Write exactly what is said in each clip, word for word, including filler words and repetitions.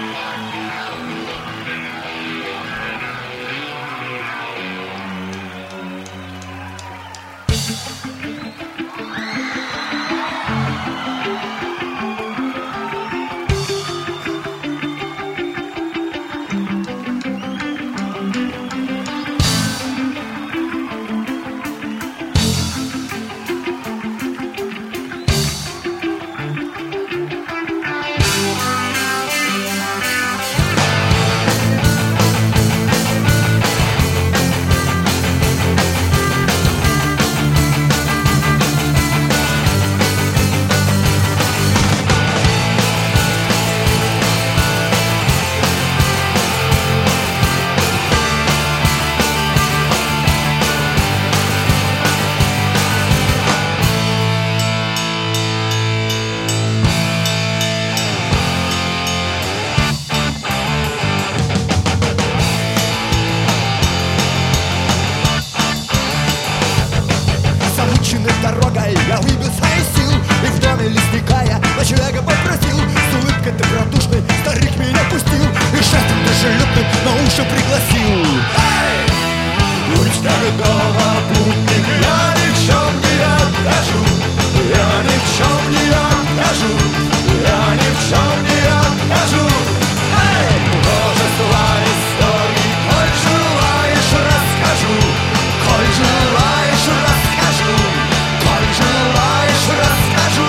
Дорогой я выбился из сил, и в доме лесника я ночлега попросил. С улыбкой добродушной старик меня пустил, и жестом дружелюбным на уши пригласил. Эй! Будь как дома, путник, я ни в чем не откажу. Я ни в чем не откажу. Я ни в чем не откажу. Эй! Множество историй, коль желаешь, расскажу. Коль желаешь, расскажу. Коль желаешь, расскажу.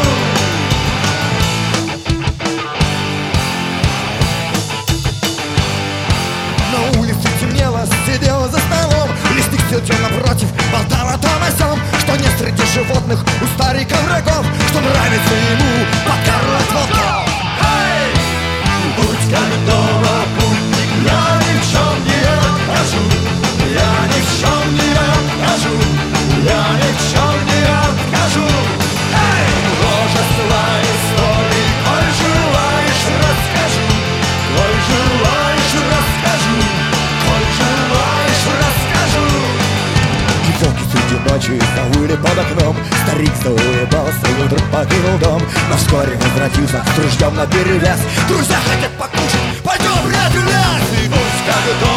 На улице темнело, сидела за столом. Лесник сидел напротив, болтал о том о сём, что нет среди животных у старика врагов, что нравится ему покарать волков. Эй! Будь как дома, путник, я ни в чем не откажу. Я ни в чем не откажу. Я ни в чем не откажу. Эй! Множество историй, коль желаешь, расскажу. Коль желаешь, расскажу. Коль желаешь, расскажу. И волки среди ночи завыли под окном. Старик заулыбался и вдруг покинул дом. Но вскоре возвратился с ружьем наперевес. Друзья хотят покушать, пойдем, брат, в лес. И будь как дома.